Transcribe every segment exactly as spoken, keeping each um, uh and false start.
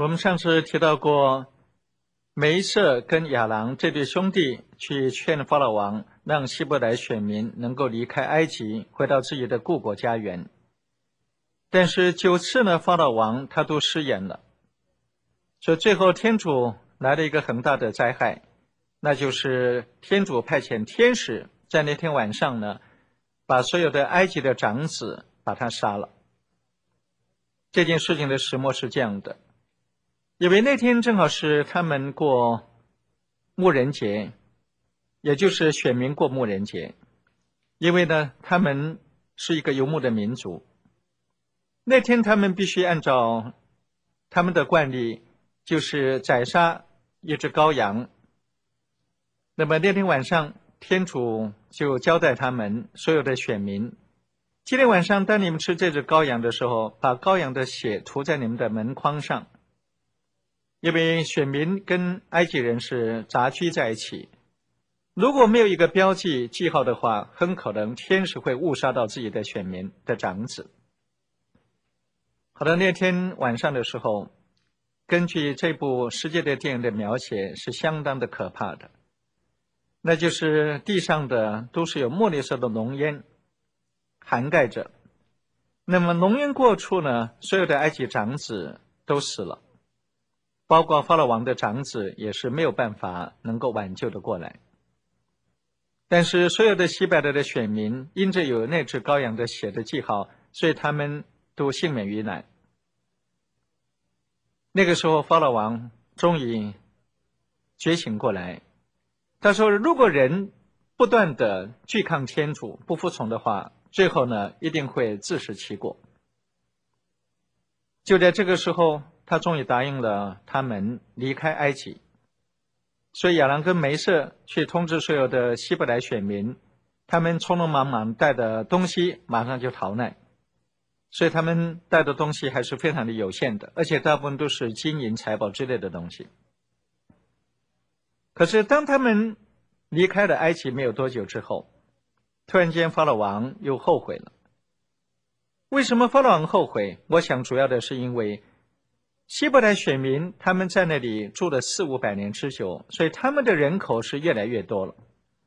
我们上次提到过，梅瑟跟亚郎这对兄弟去劝法老王，让希伯来选民能够离开埃及，回到自己的故国家园。但是九次呢，法老王他都失言了，所以最后天主来了一个很大的灾害，那就是天主派遣天使在那天晚上呢，把所有的埃及的长子把他杀了。这件事情的始末是这样的，因为那天正好是他们过牧人节，也就是选民过牧人节。因为呢，他们是一个游牧的民族，那天他们必须按照他们的惯例，就是宰杀一只羔羊。那么那天晚上，天主就交代他们所有的选民，今天晚上当你们吃这只羔羊的时候，把羔羊的血涂在你们的门框上。因为选民跟埃及人是杂居在一起，如果没有一个标记记号的话，很可能天使会误杀到自己的选民的长子。好的，那天晚上的时候，根据这部世界的电影的描写是相当的可怕的，那就是地上的都是有莫里色的浓烟涵盖着，那么浓烟过处呢，所有的埃及长子都死了，包括法老王的长子也是没有办法能够挽救的过来。但是所有的希伯来的选民因着有那只羔羊的血的记号，所以他们都幸免于难。那个时候法老王终于觉醒过来，他说如果人不断的拒抗天主，不服从的话，最后呢一定会自食其果。就在这个时候，他终于答应了他们离开埃及。所以亚郎跟梅瑟去通知所有的希伯来选民，他们匆匆忙忙带的东西马上就逃难，所以他们带的东西还是非常的有限的，而且大部分都是金银财宝之类的东西。可是当他们离开了埃及没有多久之后，突然间法老王又后悔了。为什么法老王后悔？我想主要的是因为希伯来选民他们在那里住了四五百年之久，所以他们的人口是越来越多了。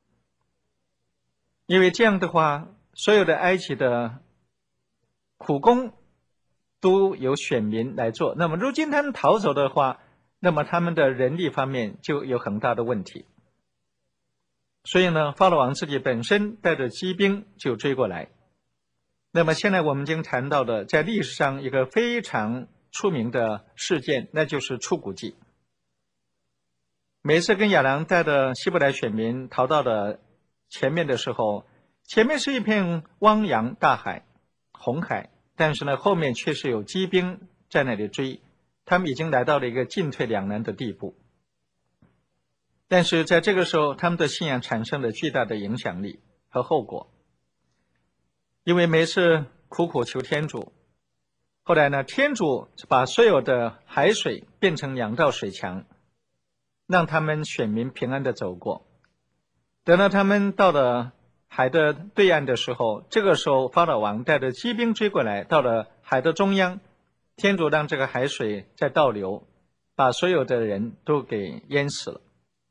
因为这样的话，所有的埃及的苦工都由选民来做，那么如今他们逃走的话，那么他们的人力方面就有很大的问题。所以呢，法老王自己本身带着骑兵就追过来。那么现在我们已经谈到的在历史上一个非常出名的事件，那就是出谷记。梅瑟跟亚郎带的希伯来选民逃到了前面的时候，前面是一片汪洋大海，红海，但是呢后面却是有骑兵在那里追，他们已经来到了一个进退两难的地步。但是在这个时候，他们的信仰产生了巨大的影响力和后果。因为梅瑟苦苦求天主，后来呢，天主把所有的海水变成两道水墙，让他们选民平安的走过。等到他们到了海的对岸的时候，这个时候法老王带着骑兵追过来，到了海的中央，天主让这个海水在倒流，把所有的人都给淹死了。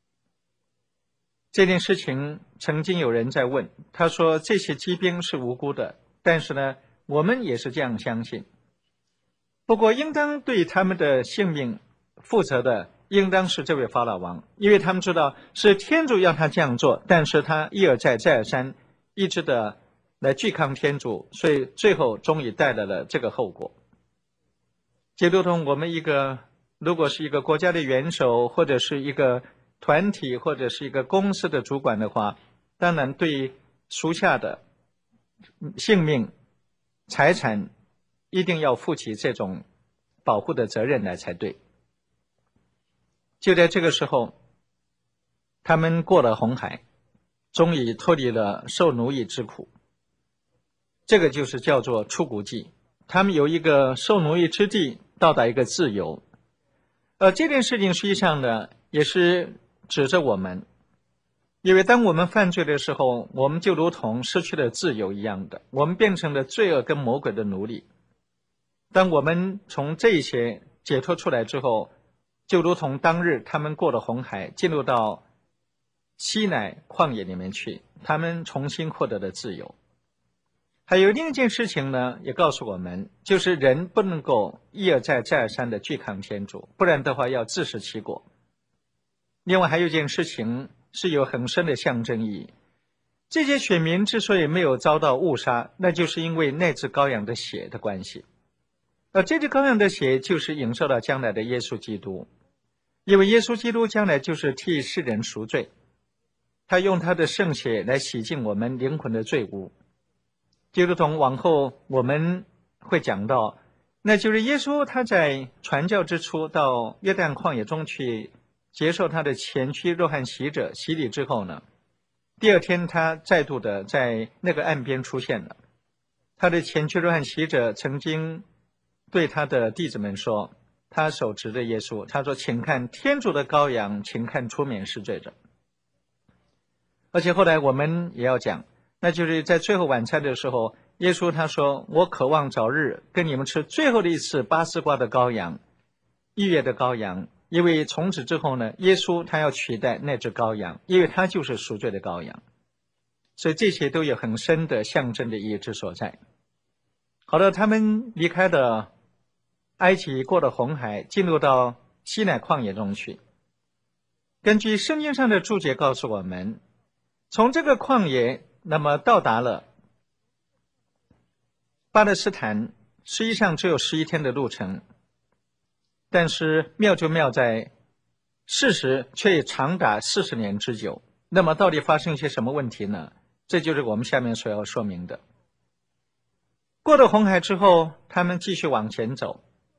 这件事情曾经有人在问，他说这些骑兵是无辜的，但是呢，我们也是这样相信。不过应当对他们的性命负责的应当是这位法老王，因为他们知道是天主让他这样做，但是他一而再再而三一直的来拒抗天主，所以最后终于带来了这个后果。就如同我们一个如果是一个国家的元首，或者是一个团体，或者是一个公司的主管的话，当然对属下的性命财产一定要负起这种保护的责任来才对。就在这个时候，他们过了红海，终于脱离了受奴役之苦。这个就是叫做出谷记，他们由一个受奴役之地到达一个自由。而这件事情实际上呢，也是指着我们，因为当我们犯罪的时候，我们就如同失去了自由一样的，我们变成了罪恶跟魔鬼的奴隶。当我们从这些解脱出来之后，就如同当日他们过了红海，进入到西乃旷野里面去，他们重新获得了自由。还有另一件事情呢，也告诉我们，就是人不能够一而再再而三的拒抗天主，不然的话要自食其果。另外还有一件事情是有很深的象征意义，这些选民之所以没有遭到误杀，那就是因为那只羔羊的血的关系。而这只羔羊的血就是影射到将来的耶稣基督，因为耶稣基督将来就是替世人赎罪，他用他的圣血来洗净我们灵魂的罪污。就如同往后我们会讲到，那就是耶稣他在传教之初到约旦旷野中去接受他的前驱若翰洗者洗礼之后呢，第二天他再度的在那个岸边出现了。他的前驱若翰洗者曾经对他的弟子们说，他手指着耶稣，他说，请看天主的羔羊，请看出免世罪者。而且后来我们也要讲，那就是在最后晚餐的时候，耶稣他说，我渴望早日跟你们吃最后的一次巴斯瓜的羔羊，逾越的羔羊，因为从此之后呢，耶稣他要取代那只羔羊，因为他就是赎罪的羔羊。所以这些都有很深的象征的意义之所在。好的，他们离开了埃及，过了红海，进入到西乃旷野中去。根据圣经上的注解告诉我们，从这个旷野那么到达了巴勒斯坦，实际上只有十一天的路程，但是妙就妙在事实却长达四十年之久。那么到底发生一些什么问题呢？这就是我们下面所要说明的。过了红海之后，他们继续往前走。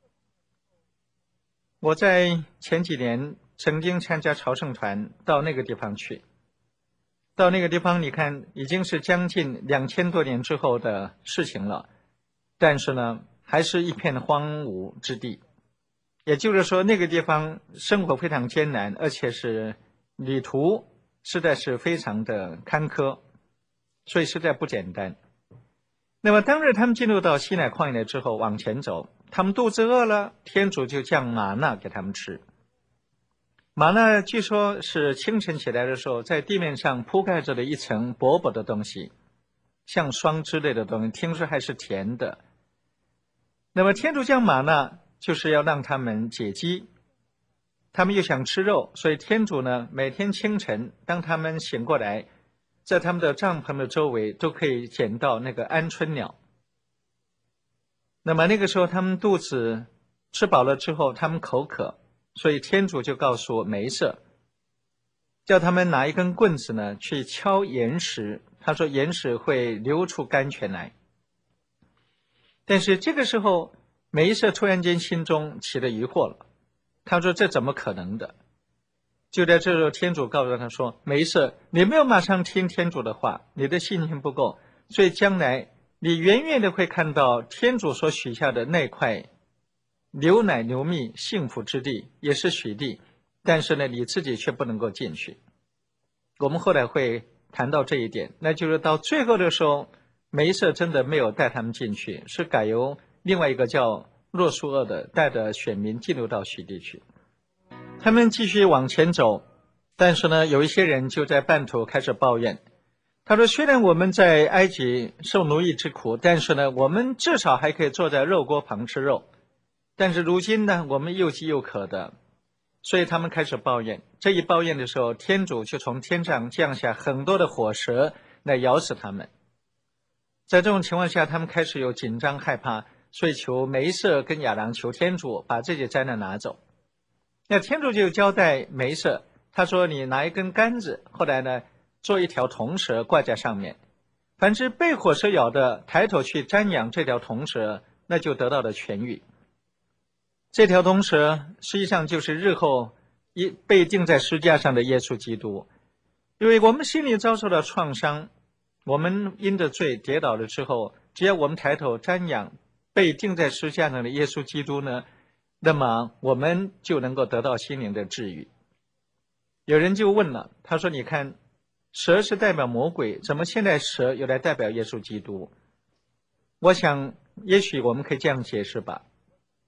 我在前几年曾经参加朝圣团到那个地方去，到那个地方你看已经是将近两千多年之后的事情了，但是呢还是一片荒芜之地。也就是说那个地方生活非常艰难，而且是旅途实在是非常的坎坷，所以实在不简单。那么当日他们进入到西乃旷野之后往前走，他们肚子饿了，天主就降玛纳给他们吃。玛纳据说是清晨起来的时候在地面上铺盖着的一层薄薄的东西，像霜之类的东西，听说还是甜的。那么天主降玛纳就是要让他们解饥，他们又想吃肉，所以天主呢每天清晨当他们醒过来，在他们的帐篷的周围都可以捡到那个鹌鹑鸟。那么那个时候他们肚子吃饱了之后，他们口渴，所以天主就告诉梅瑟，叫他们拿一根棍子呢去敲岩石，他说岩石会流出甘泉来。但是这个时候梅瑟突然间心中起了疑惑了，他说这怎么可能的？就在这时候天主告诉他说，梅瑟，你没有马上听天主的话，你的信心不够，所以将来你远远的会看到天主所许下的那块牛奶牛蜜幸福之地，也是许地，但是呢你自己却不能够进去。我们后来会谈到这一点，那就是到最后的时候梅瑟真的没有带他们进去，是改由另外一个叫若苏厄的带着选民进入到许地去。他们继续往前走，但是呢有一些人就在半途开始抱怨，他说虽然我们在埃及受奴役之苦，但是呢我们至少还可以坐在肉锅旁吃肉，但是如今呢我们又饥又渴的，所以他们开始抱怨。这一抱怨的时候，天主就从天上降下很多的火蛇来咬死他们。在这种情况下，他们开始有紧张害怕，所以求梅瑟跟亚郎求天主把这些灾难拿走。那天主就交代梅瑟，他说你拿一根杆子，后来呢做一条铜蛇挂在上面，凡是被火蛇咬的抬头去瞻仰这条铜蛇，那就得到了痊愈。这条铜蛇实际上就是日后一被钉在十字架上的耶稣基督。因为我们心里遭受了创伤，我们因着罪跌倒了之后，只要我们抬头瞻仰被钉在十字架上的耶稣基督呢，那么我们就能够得到心灵的治愈。有人就问了，他说你看蛇是代表魔鬼，怎么现在蛇又来代表耶稣基督？我想也许我们可以这样解释吧。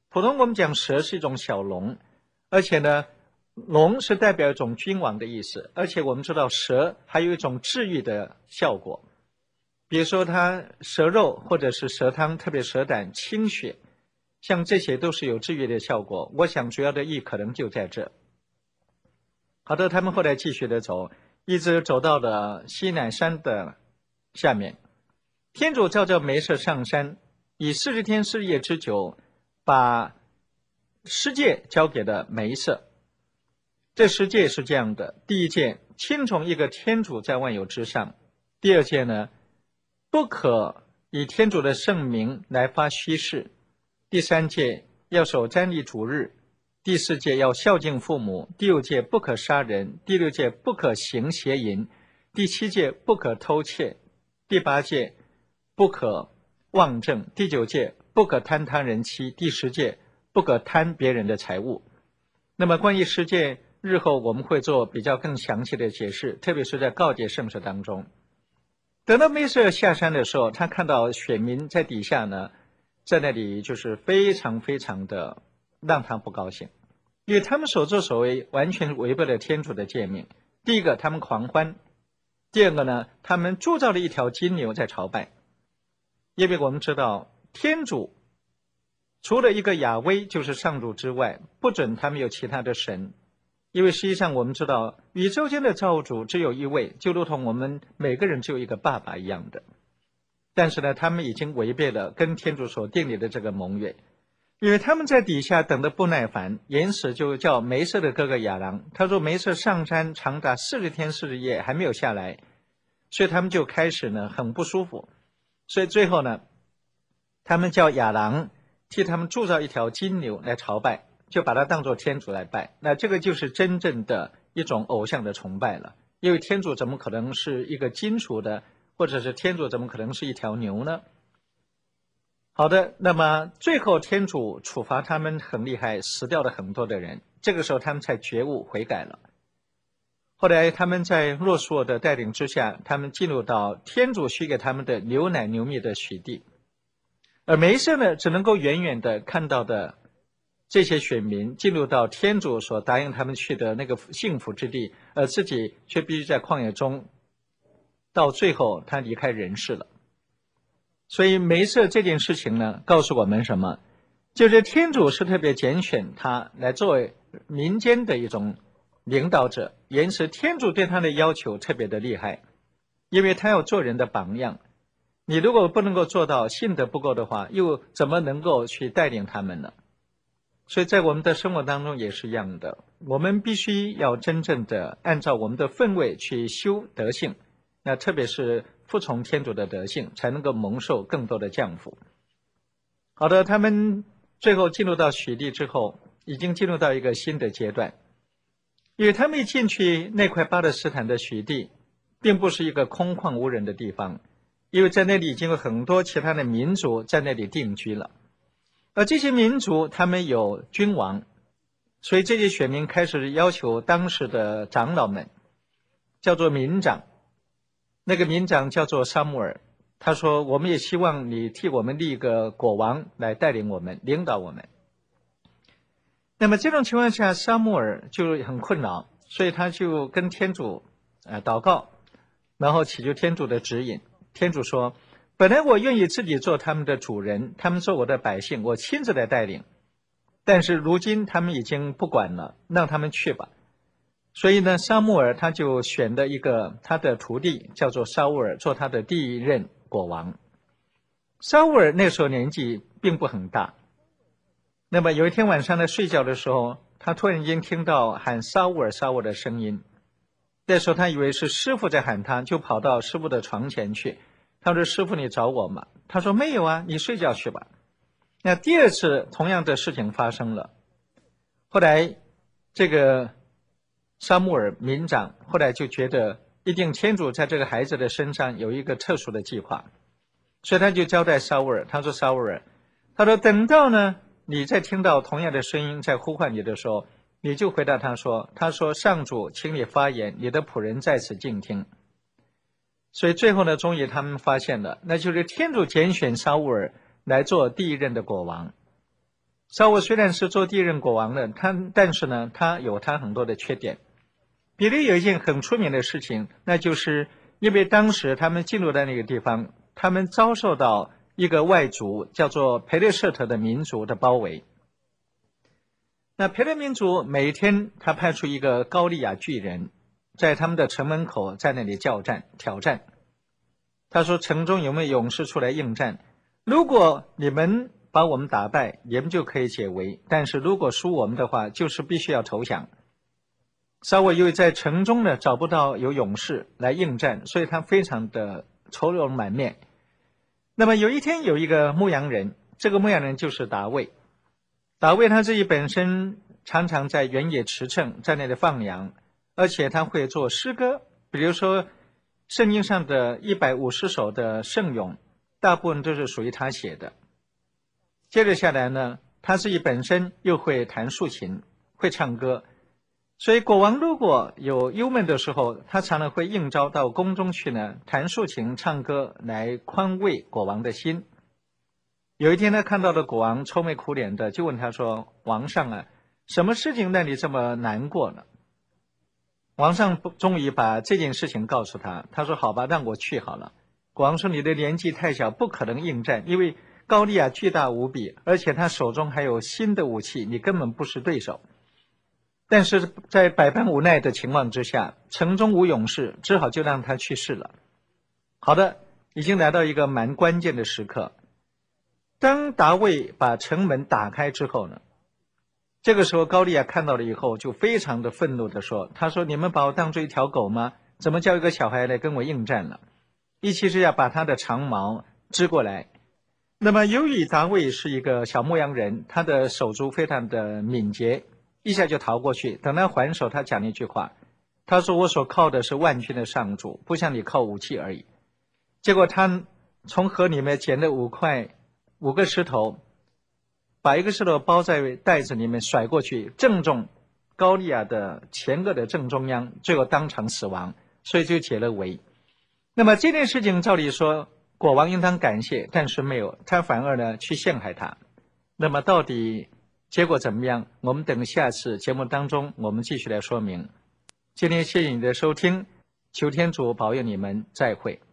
普通我们讲蛇是一种小龙，而且呢，龙是代表一种君王的意思，而且我们知道蛇还有一种治愈的效果，比如说它蛇肉或者是蛇汤，特别蛇胆清血，像这些都是有治愈的效果。我想主要的意义可能就在这。好的，他们后来继续的走，一直走到了西乃山的下面。天主召叫梅瑟上山，以四十天四夜之久，把十诫交给了梅瑟。这十诫是这样的：第一诫，亲从一个天主在万有之上；第二诫呢，不可以天主的圣名来发虚誓；第三诫，要守瞻礼主日；第四诫，要孝敬父母；第五诫，不可杀人；第六诫，不可行邪淫；第七诫，不可偷窃；第八诫，不可妄证；第九诫，不可贪他人妻；第十诫，不可贪别人的财物。那么关于十诫，日后我们会做比较更详细的解释，特别是在告诫圣事当中。等到梅瑟下山的时候，他看到选民在底下呢，在那里就是非常非常的让他不高兴，因为他们所作所为完全违背了天主的诫命。第一个，他们狂欢；第二个呢，他们铸造了一条金牛在朝拜。因为我们知道天主除了一个亚威就是上主之外，不准他们有其他的神。因为实际上我们知道宇宙间的造物主只有一位，就如同我们每个人只有一个爸爸一样的。但是呢，他们已经违背了跟天主所订立的这个盟约，因为他们在底下等得不耐烦。言使就叫梅瑟的哥哥亚郎，他说梅瑟上山长达四十天四十夜还没有下来，所以他们就开始呢很不舒服。所以最后呢，他们叫亚郎替他们铸造一条金牛来朝拜，就把它当作天主来拜。那这个就是真正的一种偶像的崇拜了，因为天主怎么可能是一个金属的，或者是天主怎么可能是一条牛呢？好的，那么最后天主处罚他们很厉害，死掉了很多的人，这个时候他们才觉悟悔改了。后来他们在若索的带领之下，他们进入到天主许给他们的牛奶牛蜜的许地，而梅瑟呢，只能够远远的看到的这些选民进入到天主所答应他们去的那个幸福之地，而自己却必须在旷野中，到最后他离开人世了。所以梅瑟这件事情呢，告诉我们什么？就是天主是特别拣选他来作为民间的一种领导者，因此天主对他的要求特别的厉害，因为他要做人的榜样。你如果不能够做到信德不够的话，又怎么能够去带领他们呢？所以在我们的生活当中也是一样的，我们必须要真正的按照我们的分位去修德性，那特别是服从天主的德性，才能够蒙受更多的降福。好的，他们最后进入到许地之后，已经进入到一个新的阶段，因为他们一进去那块巴勒斯坦的许地，并不是一个空旷无人的地方，因为在那里已经有很多其他的民族在那里定居了。而这些民族他们有君王，所以这些选民开始要求当时的长老们，叫做民长，那个民长叫做撒母耳，他说我们也希望你替我们立一个国王来带领我们，领导我们。那么这种情况下，撒母耳就很困扰，所以他就跟天主呃祷告，然后祈求天主的指引。天主说，本来我愿意自己做他们的主人，他们做我的百姓，我亲自来带领，但是如今他们已经不管了，让他们去吧。所以呢，撒母耳他就选了一个他的徒弟叫做沙乌尔做他的第一任国王。沙乌尔那时候年纪并不很大，那么有一天晚上呢，睡觉的时候，他突然间听到喊沙乌尔沙乌尔的声音，那时候他以为是师傅在喊他，就跑到师傅的床前去，他说，师傅你找我吗？他说没有啊，你睡觉去吧。那第二次同样的事情发生了，后来这个撒母耳民长后来就觉得一定天主在这个孩子的身上有一个特殊的计划，所以他就交代撒乌尔，他说撒乌尔，他说等到呢你再听到同样的声音在呼唤你的时候，你就回答他说，他说上主请你发言，你的仆人在此静听。所以最后呢，终于他们发现了，那就是天主拣选撒乌尔来做第一任的国王。 扫罗虽然是做第一任国王的，他但是呢，他有他很多的缺点。比如有一件很出名的事情，那就是因为当时他们进入的那个地方，他们遭受到一个外族叫做培勒舍特的民族的包围。那培勒民族每一天他派出一个高利亚巨人，在他们的城门口在那里叫战挑战。他说城中有没有勇士出来应战？如果你们把我们打败，你们就可以解围，但是如果输我们的话，就是必须要投降。扫罗因为在城中呢找不到有勇士来应战，所以他非常的愁容满面。那么有一天有一个牧羊人，这个牧羊人就是达卫。达卫他自己本身常常在原野驰骋，在那里放羊，而且他会做诗歌，比如说圣经上的一百五十首的圣咏，大部分都是属于他写的。接着下来呢，他自己本身又会弹竖琴，会唱歌。所以国王如果有忧闷的时候，他常常会应召到宫中去呢，弹竖琴唱歌来宽慰国王的心。有一天他看到了国王愁眉苦脸的，就问他说，王上啊，什么事情让你这么难过呢？王上终于把这件事情告诉他，他说好吧，让我去好了。国王说你的年纪太小，不可能应战，因为高利亚巨大无比，而且他手中还有新的武器，你根本不是对手。但是在百般无奈的情况之下，城中无勇士，只好就让他去世了。好的，已经来到一个蛮关键的时刻。当达卫把城门打开之后呢，这个时候高利亚看到了以后就非常的愤怒的说，他说你们把我当作一条狗吗？怎么叫一个小孩来跟我应战了？一气之下把他的长矛支过来。那么由于达卫是一个小牧羊人，他的手足非常的敏捷，一下就逃过去。等他还手，他讲了一句话，他说我所靠的是万军的上主，不像你靠武器而已。结果他从河里面捡了五块五个石头，把一个石头包在袋子里面甩过去，正中高利亚的前额的正中央，最后当场死亡，所以就解了围。那么这件事情照理说国王应当感谢，但是没有，他反而呢去陷害他。那么到底结果怎么样？我们等下次节目当中我们继续来说明。今天谢谢你的收听，求天主保佑你们，再会。